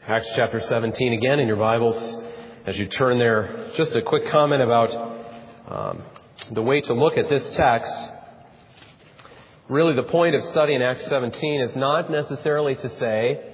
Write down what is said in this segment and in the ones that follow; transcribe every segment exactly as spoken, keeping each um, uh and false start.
Acts chapter seventeen again in your Bibles. As you turn there, just a quick comment about um, the way to look at this text. Really, the point of studying Acts seventeen is not necessarily to say,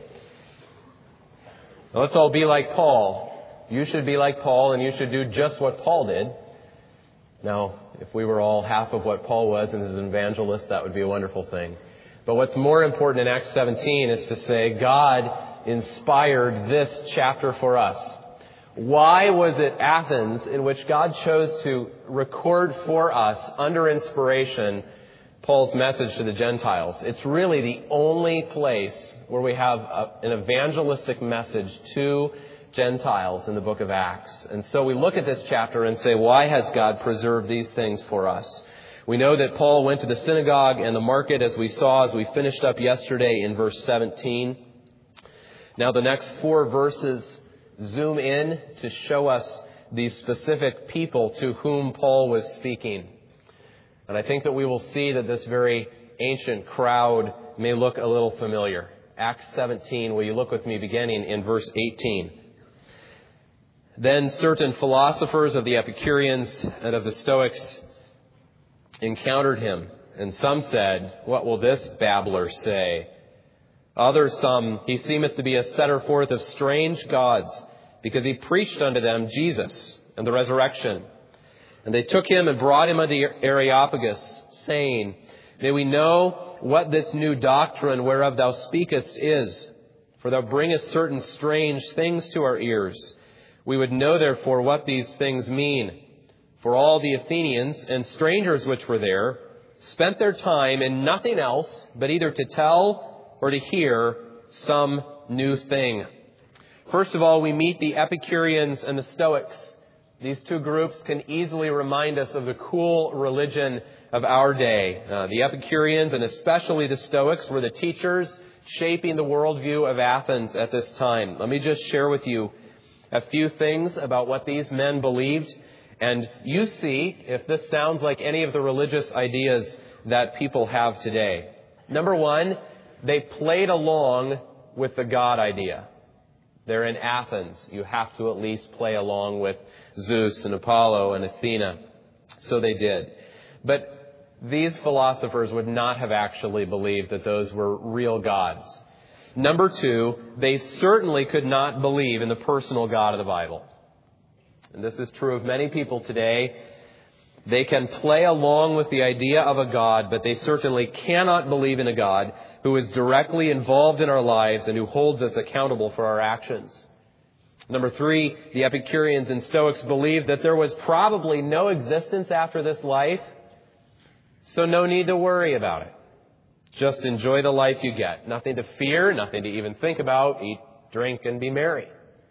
let's all be like Paul. You should be like Paul and you should do just what Paul did. Now, if we were all half of what Paul was and as an evangelist, that would be a wonderful thing. But what's more important in Acts seventeen is to say God inspired this chapter for us. Why was it Athens in which God chose to record for us under inspiration Paul's message to the Gentiles? It's really the only place where we have a, an evangelistic message to Gentiles in the book of Acts. And so we look at this chapter and say, why has God preserved these things for us? We know that Paul went to the synagogue and the market, as we saw as we finished up yesterday in verse seventeen. Now the next four verses zoom in to show us the specific people to whom Paul was speaking. And I think that we will see that this very ancient crowd may look a little familiar. Acts seventeen, will you look with me beginning in verse eighteen? Then certain philosophers of the Epicureans and of the Stoics encountered him, and some said, "What will this babbler say?" Others, some, "He seemeth to be a setter forth of strange gods, because he preached unto them Jesus and the resurrection." And they took him and brought him unto Areopagus, saying, "May we know what this new doctrine whereof thou speakest is? For thou bringest certain strange things to our ears. We would know therefore what these things mean. For all the Athenians and strangers which were there spent their time in nothing else but either to tell or to hear some new thing." First of all, we meet the Epicureans and the Stoics. These two groups can easily remind us of the cool religion of our day. Uh, the Epicureans, and especially the Stoics, were the teachers shaping the worldview of Athens at this time. Let me just share with you a few things about what these men believed. And you see if this sounds like any of the religious ideas that people have today. Number one, they played along with the God idea. They're in Athens. You have to at least play along with Zeus and Apollo and Athena. So they did. But these philosophers would not have actually believed that those were real gods. Number two, they certainly could not believe in the personal God of the Bible. And this is true of many people today. They can play along with the idea of a God, but they certainly cannot believe in a God who is directly involved in our lives and who holds us accountable for our actions. Number three, the Epicureans and Stoics believed that there was probably no existence after this life, so no need to worry about it. Just enjoy the life you get. Nothing to fear, nothing to even think about. Eat, drink, and be merry.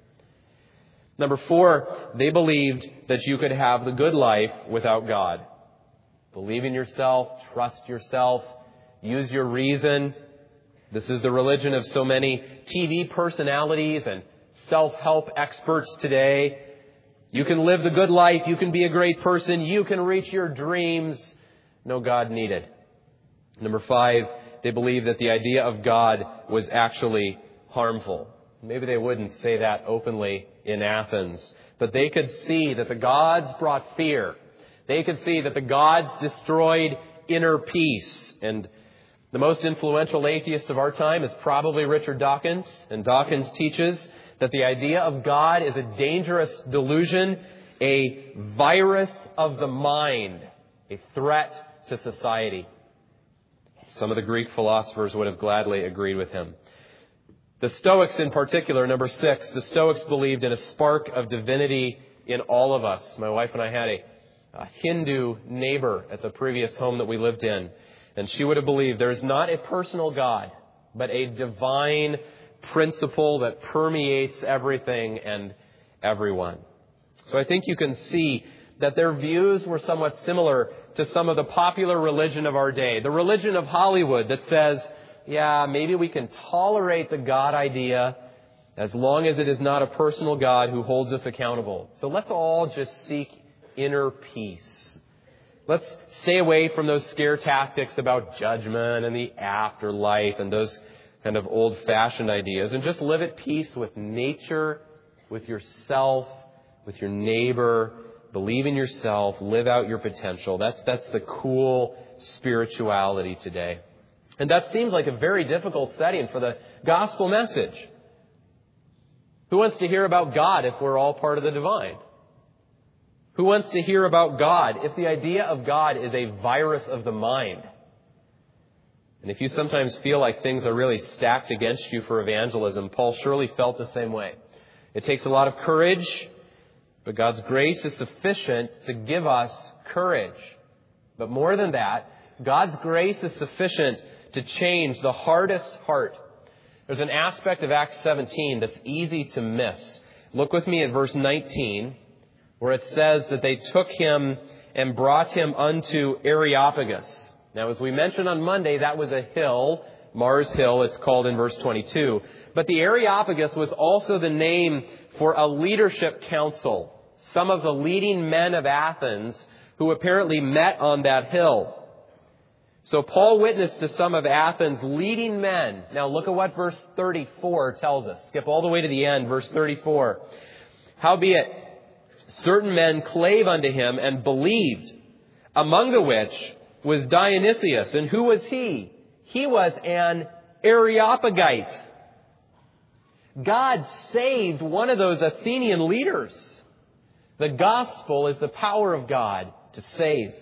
Number four, they believed that you could have the good life without God. Believe in yourself, trust yourself, use your reason. This is the religion of so many T V personalities and self-help experts today. You can live the good life. You can be a great person. You can reach your dreams. No God needed. Number five, they believed that the idea of God was actually harmful. Maybe they wouldn't say that openly in Athens, but they could see that the gods brought fear. They could see that the gods destroyed inner peace. And the most influential atheist of our time is probably Richard Dawkins. And Dawkins teaches that the idea of God is a dangerous delusion, a virus of the mind, a threat to society. Some of the Greek philosophers would have gladly agreed with him. The Stoics in particular, number six, the Stoics believed in a spark of divinity in all of us. My wife and I had a, a Hindu neighbor at the previous home that we lived in. And she would have believed there's not a personal God, but a divine principle that permeates everything and everyone. So I think you can see that their views were somewhat similar to some of the popular religion of our day. The religion of Hollywood that says, yeah, maybe we can tolerate the God idea as long as it is not a personal God who holds us accountable. So let's all just seek inner peace. Let's stay away from those scare tactics about judgment and the afterlife and those kind of old-fashioned ideas, and just live at peace with nature, with yourself, with your neighbor. Believe in yourself. Live out your potential. That's, that's the cool spirituality today. And that seems like a very difficult setting for the gospel message. Who wants to hear about God if we're all part of the divine? Who wants to hear about God if the idea of God is a virus of the mind? And if you sometimes feel like things are really stacked against you for evangelism, Paul surely felt the same way. It takes a lot of courage, but God's grace is sufficient to give us courage. But more than that, God's grace is sufficient to change the hardest heart. There's an aspect of Acts seventeen that's easy to miss. Look with me at verse nineteen, where it says that they took him and brought him unto Areopagus. Now, as we mentioned on Monday, that was a hill, Mars Hill, it's called in verse twenty-two. But the Areopagus was also the name for a leadership council. Some of the leading men of Athens who apparently met on that hill. So Paul witnessed to some of Athens' leading men. Now look at what verse thirty-four tells us. Skip all the way to the end, verse thirty-four. Howbeit, certain men clave unto him and believed, among the which was Dionysius. And who was he? He was an Areopagite. God saved one of those Athenian leaders. The gospel is the power of God to save.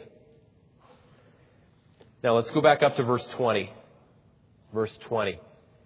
Now let's go back up to verse twenty. Verse twenty.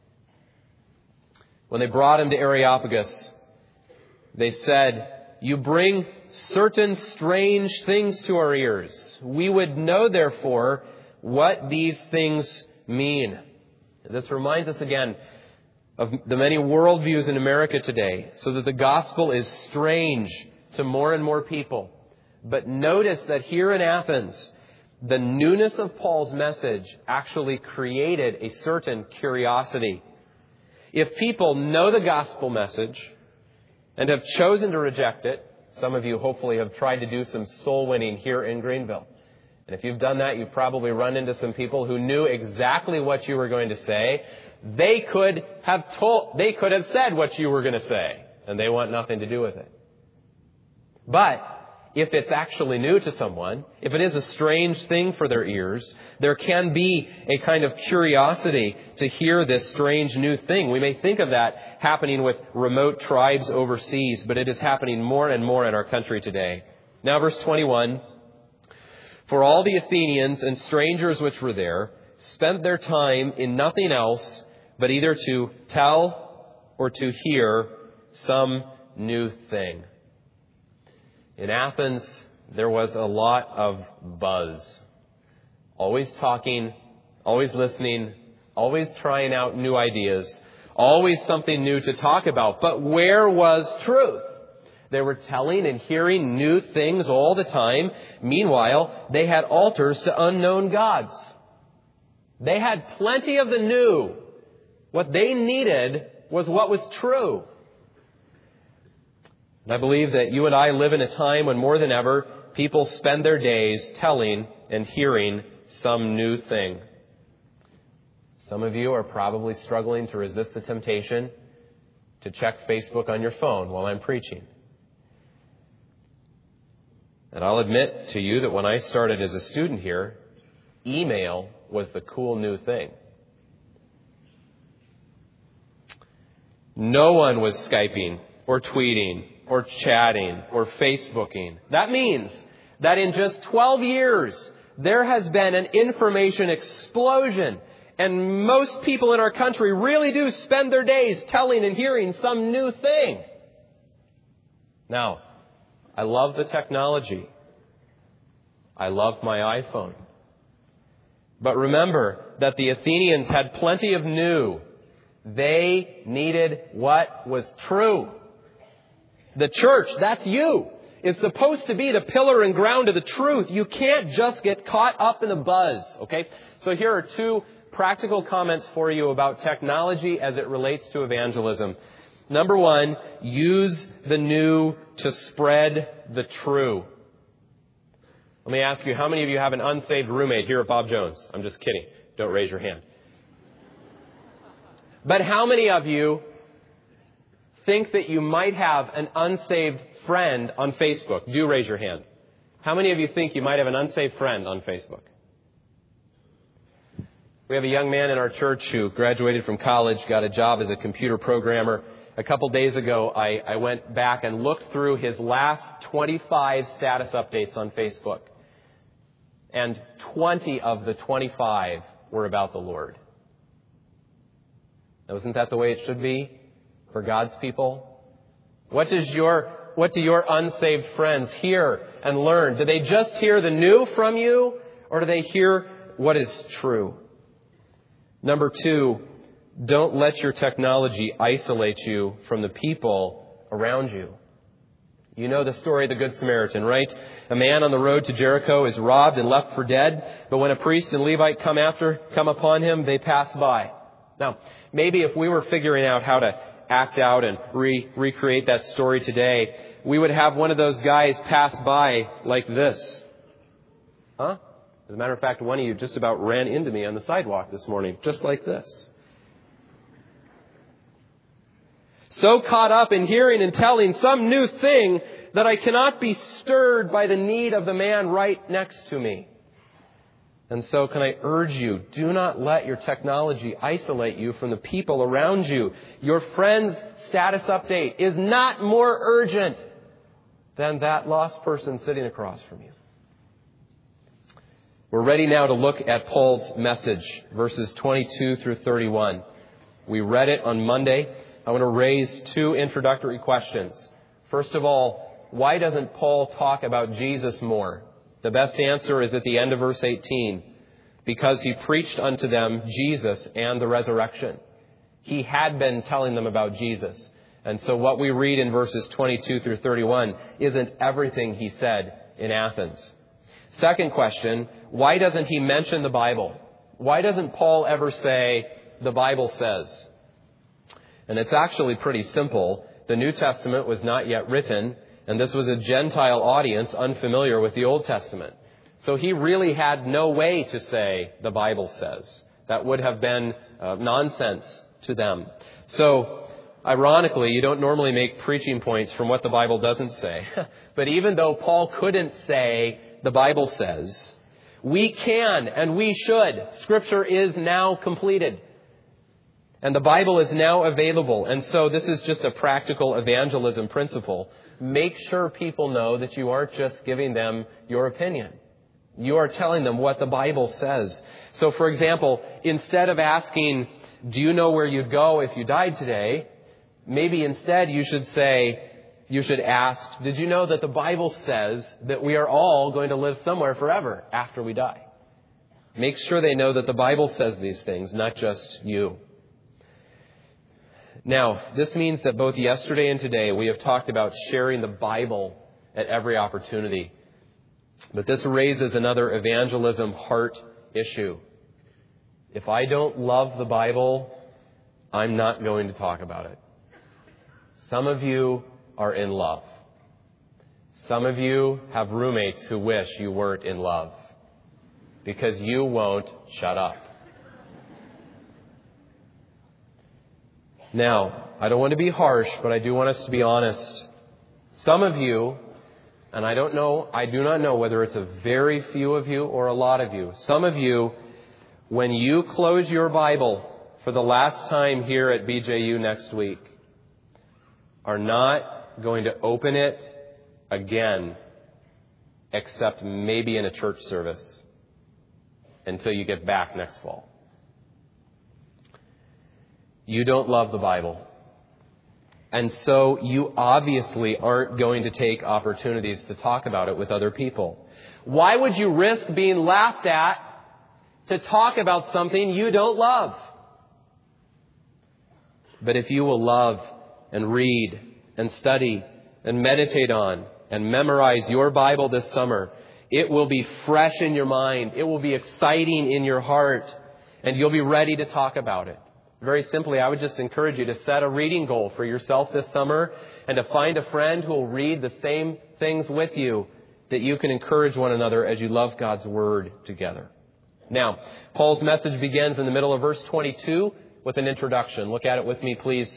When they brought him to Areopagus, they said, "You bring certain strange things to our ears. We would know, therefore, what these things mean." This reminds us again of the many worldviews in America today, so that the gospel is strange to more and more people. But notice that here in Athens, the newness of Paul's message actually created a certain curiosity. If people know the gospel message and have chosen to reject it, some of you hopefully have tried to do some soul winning here in Greenville. And if you've done that, you've probably run into some people who knew exactly what you were going to say. They could have told, they could have said what you were going to say, and they want nothing to do with it. But if it's actually new to someone, if it is a strange thing for their ears, there can be a kind of curiosity to hear this strange new thing. We may think of that happening with remote tribes overseas, but it is happening more and more in our country today. Now, verse twenty-one. For all the Athenians and strangers which were there spent their time in nothing else but either to tell or to hear some new thing. In Athens, there was a lot of buzz. Always talking, always listening, always trying out new ideas, always something new to talk about. But where was truth? They were telling and hearing new things all the time. Meanwhile, they had altars to unknown gods. They had plenty of the new. What they needed was what was true. And I believe that you and I live in a time when more than ever, people spend their days telling and hearing some new thing. Some of you are probably struggling to resist the temptation to check Facebook on your phone while I'm preaching. And I'll admit to you that when I started as a student here, email was the cool new thing. No one was Skyping or tweeting or chatting or Facebooking. That means that in just twelve years, there has been an information explosion. And most people in our country really do spend their days telling and hearing some new thing. Now, I love the technology. I love my iPhone. But remember that the Athenians had plenty of new. They needed what was true. The church, that's you, is supposed to be the pillar and ground of the truth. You can't just get caught up in the buzz, okay? So here are two practical comments for you about technology as it relates to evangelism. Number one, use the new to spread the true. Let me ask you, how many of you have an unsaved roommate here at Bob Jones? I'm just kidding. Don't raise your hand. But how many of you think that you might have an unsaved friend on Facebook? Do raise your hand. How many of you think you might have an unsaved friend on Facebook? We have a young man in our church who graduated from college, got a job as a computer programmer. A couple days ago, I, I went back and looked through his last twenty-five status updates on Facebook. And twenty of the twenty-five were about the Lord. Now, isn't that the way it should be for God's people? What does your, what do your unsaved friends hear and learn? Do they just hear the new from you, or do they hear what is true? Number two, don't let your technology isolate you from the people around you. You know the story of the Good Samaritan, right? A man on the road to Jericho is robbed and left for dead, but when a priest and Levite come after, come upon him, they pass by. Now, maybe if we were figuring out how to act out and re- recreate that story today, we would have one of those guys pass by like this. Huh? As a matter of fact, one of you just about ran into me on the sidewalk this morning, just like this. So caught up in hearing and telling some new thing that I cannot be stirred by the need of the man right next to me. And so can I urge you, do not let your technology isolate you from the people around you. Your friend's status update is not more urgent than that lost person sitting across from you. We're ready now to look at Paul's message, verses twenty-two through thirty-one. We read it on Monday. I want to raise two introductory questions. First of all, why doesn't Paul talk about Jesus more? The best answer is at the end of verse eighteen. Because he preached unto them Jesus and the resurrection. He had been telling them about Jesus. And so what we read in verses twenty-two through thirty-one isn't everything he said in Athens. Second question, why doesn't he mention the Bible? Why doesn't Paul ever say, the Bible says? And it's actually pretty simple. The New Testament was not yet written, and this was a Gentile audience unfamiliar with the Old Testament. So he really had no way to say, the Bible says. That would have been uh, nonsense to them. So, ironically, you don't normally make preaching points from what the Bible doesn't say. But even though Paul couldn't say, the Bible says, we can and we should. Scripture is now completed. And the Bible is now available. And so this is just a practical evangelism principle. Make sure people know that you aren't just giving them your opinion. You are telling them what the Bible says. So, for example, instead of asking, do you know where you'd go if you died today? Maybe instead you should say, you should ask, did you know that the Bible says that we are all going to live somewhere forever after we die? Make sure they know that the Bible says these things, not just you. Now, this means that both yesterday and today we have talked about sharing the Bible at every opportunity. But this raises another evangelism heart issue. If I don't love the Bible, I'm not going to talk about it. Some of you are in love. Some of you have roommates who wish you weren't in love because you won't shut up. Now, I don't want to be harsh, but I do want us to be honest. Some of you, and I don't know, I do not know whether it's a very few of you or a lot of you. Some of you, when you close your Bible for the last time here at B J U next week, are not going to open it again, except maybe in a church service, until you get back next fall. You don't love the Bible. And so you obviously aren't going to take opportunities to talk about it with other people. Why would you risk being laughed at to talk about something you don't love? But if you will love and read and study and meditate on and memorize your Bible this summer, it will be fresh in your mind. It will be exciting in your heart, and you'll be ready to talk about it. Very simply, I would just encourage you to set a reading goal for yourself this summer and to find a friend who will read the same things with you, that you can encourage one another as you love God's Word together. Now, Paul's message begins in the middle of verse twenty-two. with an introduction. Look at it with me, please.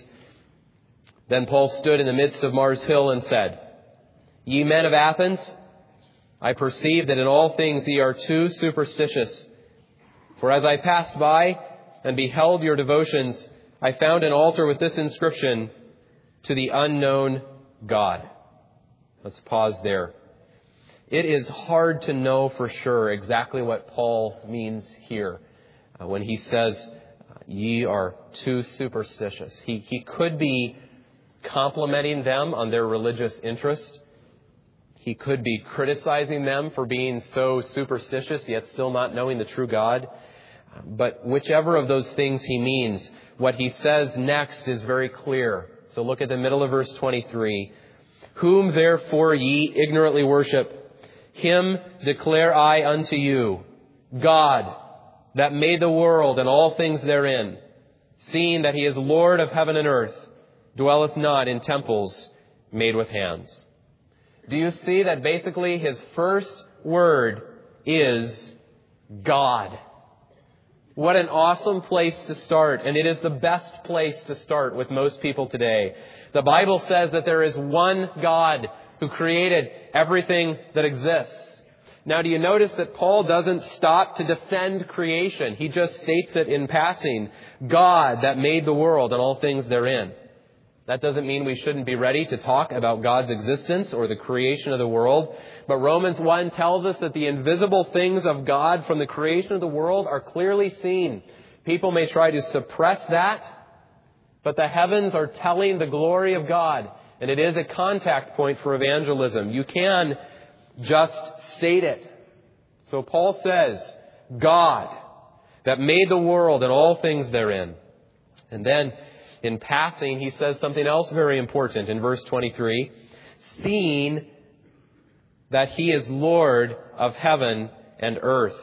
Then Paul stood in the midst of Mars Hill and said, Ye men of Athens, I perceive that in all things ye are too superstitious. For as I passed by and beheld your devotions, I found an altar with this inscription, To the unknown God. Let's pause there. It is hard to know for sure exactly what Paul means here uh, when he says, Ye are too superstitious. He, he could be complimenting them on their religious interest. He could be criticizing them for being so superstitious, yet still not knowing the true God. But whichever of those things he means, what he says next is very clear. So look at the middle of verse twenty-three. Whom therefore ye ignorantly worship, him declare I unto you, God, that made the world and all things therein, seeing that he is Lord of heaven and earth, dwelleth not in temples made with hands. Do you see that basically his first word is God? What an awesome place to start, and it is the best place to start with most people today. The Bible says that there is one God who created everything that exists. Now, do you notice that Paul doesn't stop to defend creation? He just states it in passing. God that made the world and all things therein. That doesn't mean we shouldn't be ready to talk about God's existence or the creation of the world. But Romans one tells us that the invisible things of God from the creation of the world are clearly seen. People may try to suppress that, but the heavens are telling the glory of God. And it is a contact point for evangelism. You can just state it. So Paul says, God that made the world and all things therein. And then in passing, he says something else very important in verse twenty-three. Seeing that he is Lord of heaven and earth.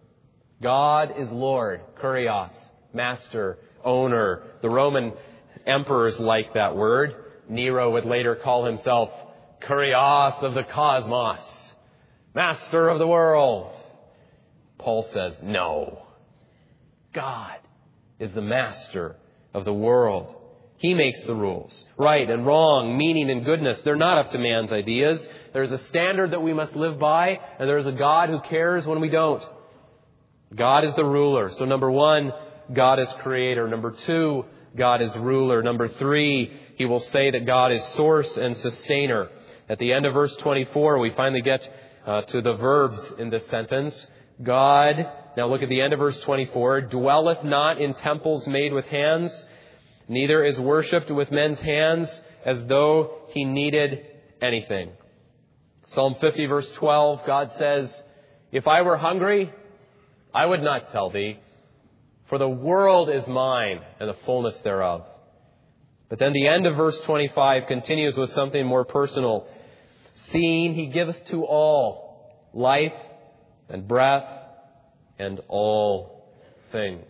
God is Lord, kurios, master, owner. The Roman emperors liked that word. Nero would later call himself kurios of the cosmos, master of the world. Paul says, no. God is the master of the world. He makes the rules. Right and wrong, meaning and goodness, they're not up to man's ideas. There's a standard that we must live by, and there's a God who cares when we don't. God is the ruler. So number one, God is creator. Number two, God is ruler. Number three, he will say that God is source and sustainer. At the end of verse twenty-four, we finally get uh, to the verbs in this sentence. God, now look at the end of verse twenty-four, dwelleth not in temples made with hands, neither is worshipped with men's hands as though he needed anything. Psalm fifty verse twelve, God says, If I were hungry, I would not tell thee, for the world is mine and the fullness thereof. But then the end of verse twenty-five continues with something more personal. Seeing he giveth to all life and breath and all things.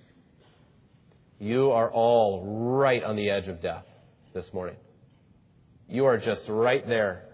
You are all right on the edge of death this morning. You are just right there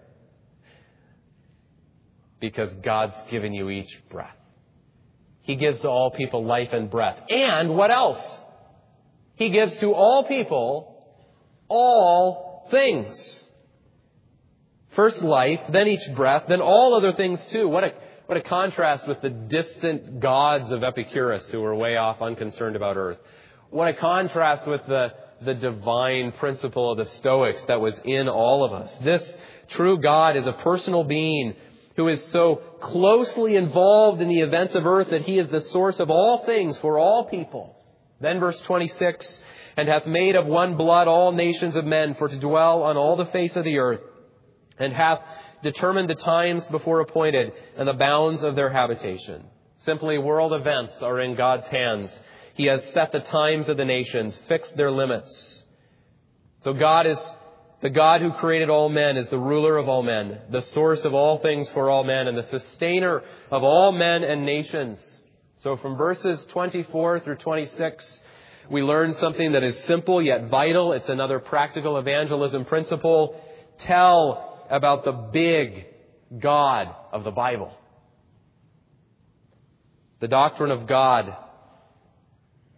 because God's given you each breath. He gives to all people life and breath. And what else? He gives to all people all things. First life, then each breath, then all other things too. What a what a contrast with the distant gods of Epicurus who were way off, unconcerned about earth. What a contrast with the, the divine principle of the Stoics that was in all of us. This true God is a personal being who is so closely involved in the events of earth that he is the source of all things for all people. Then verse twenty-six, and hath made of one blood all nations of men for to dwell on all the face of the earth, and hath determined the times before appointed and the bounds of their habitation. Simply, world events are in God's hands. He has set the times of the nations, fixed their limits. So God is the God who created all men, is the ruler of all men, the source of all things for all men, and the sustainer of all men and nations. So from verses twenty-four through twenty-six, we learn something that is simple yet vital. It's another practical evangelism principle. Tell about the big God of the Bible. The doctrine of God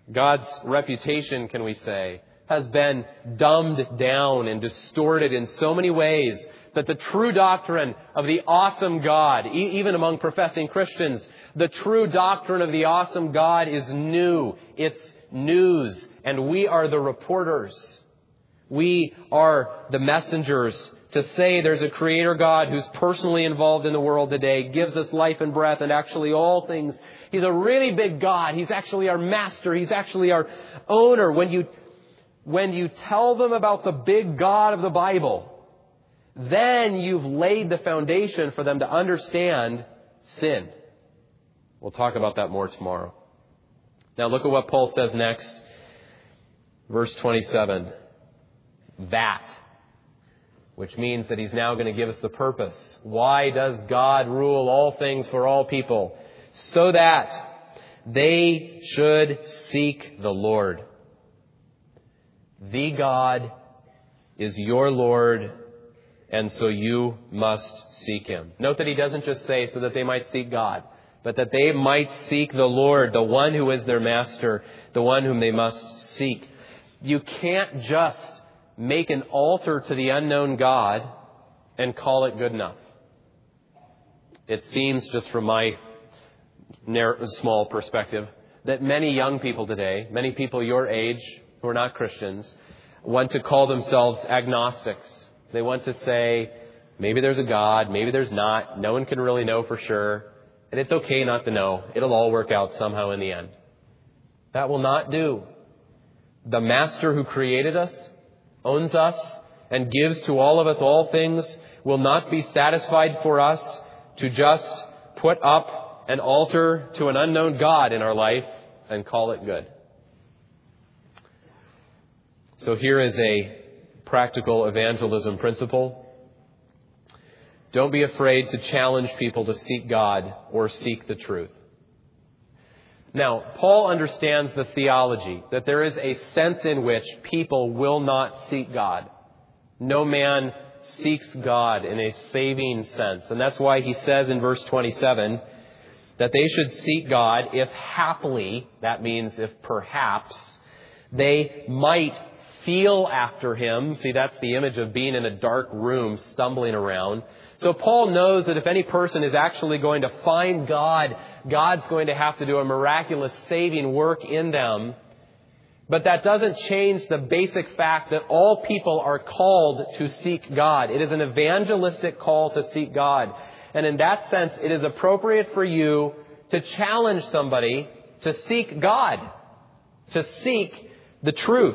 God's reputation, can we say, has been dumbed down and distorted in so many ways that the true doctrine of the awesome God, e- even among professing Christians, the true doctrine of the awesome God is new. It's news, and we are the reporters. We are the messengers to say there's a Creator God who's personally involved in the world today, gives us life and breath and actually all things. He's a really big God. He's actually our master. He's actually our owner. When you, when you tell them about the big God of the Bible, then you've laid the foundation for them to understand sin. We'll talk about that more tomorrow. Now look at what Paul says next. Verse twenty-seven. That. Which means that he's now going to give us the purpose. Why does God rule all things for all people? So that they should seek the Lord. The God is your Lord, and so you must seek Him. Note that he doesn't just say so that they might seek God, but that they might seek the Lord, the one who is their master, the one whom they must seek. You can't just make an altar to the unknown God and call it good enough. It seems, just from my narrow, small perspective, that many young people today, many people your age who are not Christians, want to call themselves agnostics. They want to say, maybe there's a God, maybe there's not. No one can really know for sure. And it's okay not to know. It'll all work out somehow in the end. That will not do. The Master who created us, owns us, and gives to all of us all things, will not be satisfied for us to just put up an altar to an unknown God in our life and call it good. So here is a practical evangelism principle. Don't be afraid to challenge people to seek God or seek the truth. Now, Paul understands the theology that there is a sense in which people will not seek God. No man seeks God in a saving sense. And that's why he says in verse twenty-seven that they should seek God if haply, that means if perhaps, they might feel after Him. See, that's the image of being in a dark room stumbling around. So Paul knows that if any person is actually going to find God, God's going to have to do a miraculous saving work in them. But that doesn't change the basic fact that all people are called to seek God. It is an evangelistic call to seek God. And in that sense, it is appropriate for you to challenge somebody to seek God, to seek the truth.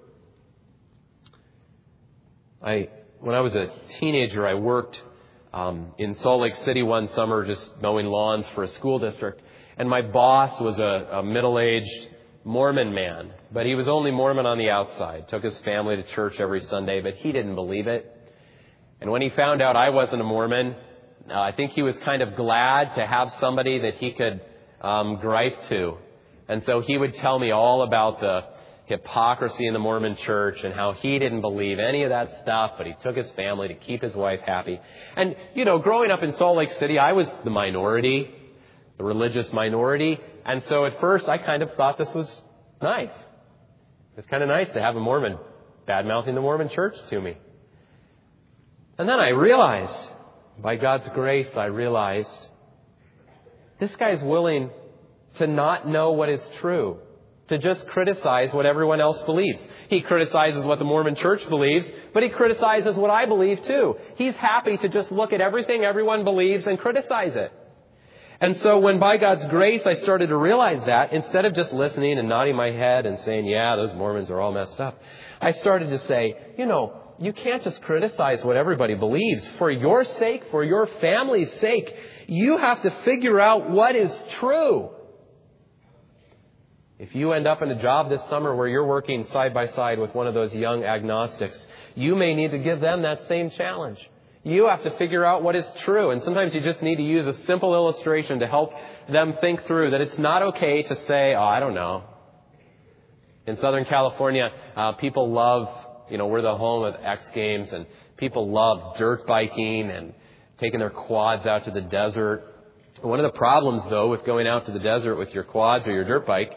I, when I was a teenager, I worked Um, in Salt Lake City one summer, just mowing lawns for a school district. And my boss was a, a middle-aged Mormon man, but he was only Mormon on the outside. Took his family to church every Sunday, but he didn't believe it. And when he found out I wasn't a Mormon, uh, I think he was kind of glad to have somebody that he could um, gripe to. And so he would tell me all about the hypocrisy in the Mormon church and how he didn't believe any of that stuff, but he took his family to keep his wife happy. And, you know, growing up in Salt Lake City, I was the minority, the religious minority. And so at first I kind of thought this was nice. It's kind of nice to have a Mormon bad-mouthing the Mormon church to me. And then I realized, by God's grace, I realized this guy's willing to not know what is true, to just criticize what everyone else believes. He criticizes what the Mormon church believes, but he criticizes what I believe too. He's happy to just look at everything everyone believes and criticize it. And so when by God's grace I started to realize that, instead of just listening and nodding my head and saying, yeah, those Mormons are all messed up, I started to say, you know, you can't just criticize what everybody believes. For your sake, for your family's sake, you have to figure out what is true. If you end up in a job this summer where you're working side by side with one of those young agnostics, you may need to give them that same challenge. You have to figure out what is true. And sometimes you just need to use a simple illustration to help them think through that it's not okay to say, oh, I don't know. In Southern California, uh, people love, you know, we're the home of X Games, and people love dirt biking and taking their quads out to the desert. One of the problems, though, with going out to the desert with your quads or your dirt bike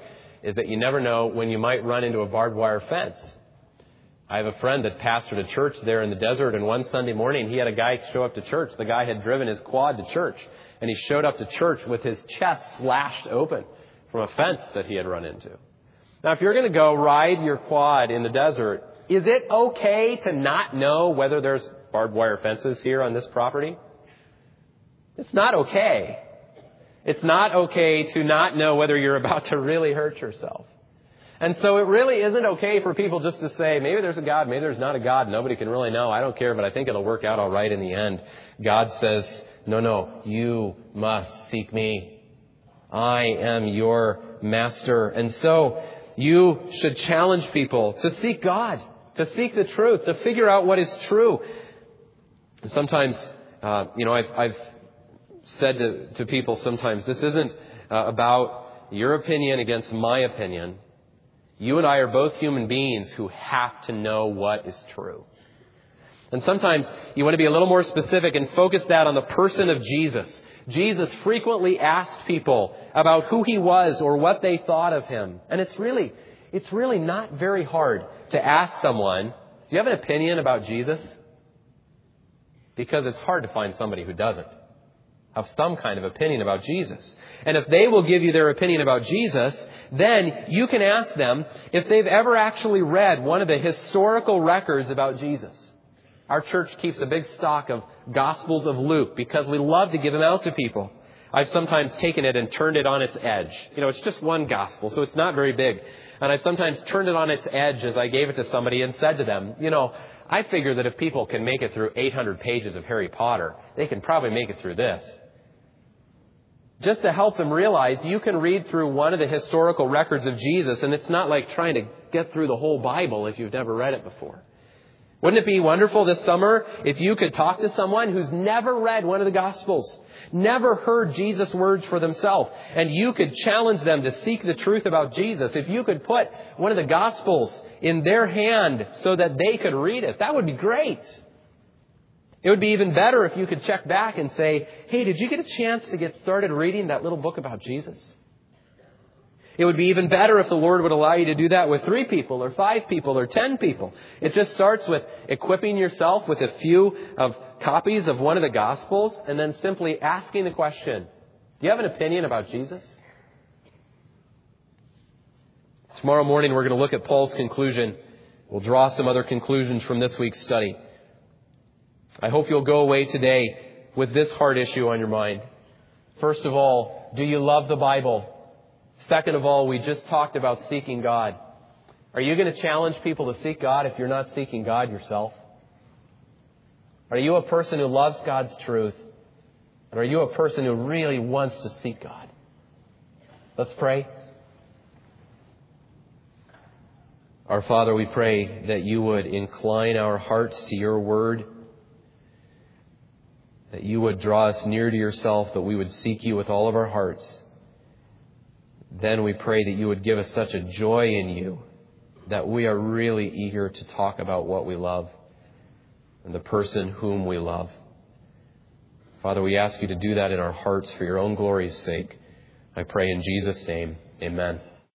is that you never know when you might run into a barbed wire fence. I have a friend that pastored a church there in the desert, and one Sunday morning he had a guy show up to church. The guy had driven his quad to church, and he showed up to church with his chest slashed open from a fence that he had run into. Now, if you're going to go ride your quad in the desert, is it okay to not know whether there's barbed wire fences here on this property? It's not okay. It's not okay to not know whether you're about to really hurt yourself. And so it really isn't okay for people just to say, maybe there's a God, maybe there's not a God. Nobody can really know. I don't care, but I think it'll work out all right in the end. God says, no, no, you must seek me. I am your master. And so you should challenge people to seek God, to seek the truth, to figure out what is true. And sometimes, uh, you know, I've, I've said to, to people sometimes, this isn't uh, about your opinion against my opinion. You and I are both human beings who have to know what is true. And sometimes you want to be a little more specific and focus that on the person of Jesus. Jesus frequently asked people about who he was or what they thought of him. And it's really, it's really not very hard to ask someone, do you have an opinion about Jesus? Because it's hard to find somebody who doesn't have some kind of opinion about Jesus. And if they will give you their opinion about Jesus, then you can ask them if they've ever actually read one of the historical records about Jesus. Our church keeps a big stock of Gospels of Luke because we love to give them out to people. I've sometimes taken it and turned it on its edge. You know, it's just one Gospel, so it's not very big. And I've sometimes turned it on its edge as I gave it to somebody and said to them, you know, I figure that if people can make it through eight hundred pages of Harry Potter, they can probably make it through this. Just to help them realize you can read through one of the historical records of Jesus, and it's not like trying to get through the whole Bible if you've never read it before. Wouldn't it be wonderful this summer if you could talk to someone who's never read one of the Gospels, never heard Jesus' words for themselves, and you could challenge them to seek the truth about Jesus? If you could put one of the Gospels in their hand so that they could read it, that would be great. It would be even better if you could check back and say, hey, did you get a chance to get started reading that little book about Jesus? It would be even better if the Lord would allow you to do that with three people or five people or ten people. It just starts with equipping yourself with a few of copies of one of the Gospels and then simply asking the question, do you have an opinion about Jesus? Tomorrow morning we're going to look at Paul's conclusion. We'll draw some other conclusions from this week's study. I hope you'll go away today with this hard issue on your mind. First of all, do you love the Bible? Second of all, we just talked about seeking God. Are you going to challenge people to seek God if you're not seeking God yourself? Are you a person who loves God's truth? And are you a person who really wants to seek God? Let's pray. Our Father, we pray that you would incline our hearts to your word, that you would draw us near to yourself, that we would seek you with all of our hearts. Then we pray that you would give us such a joy in you that we are really eager to talk about what we love and the person whom we love. Father, we ask you to do that in our hearts for your own glory's sake. I pray in Jesus' name, amen.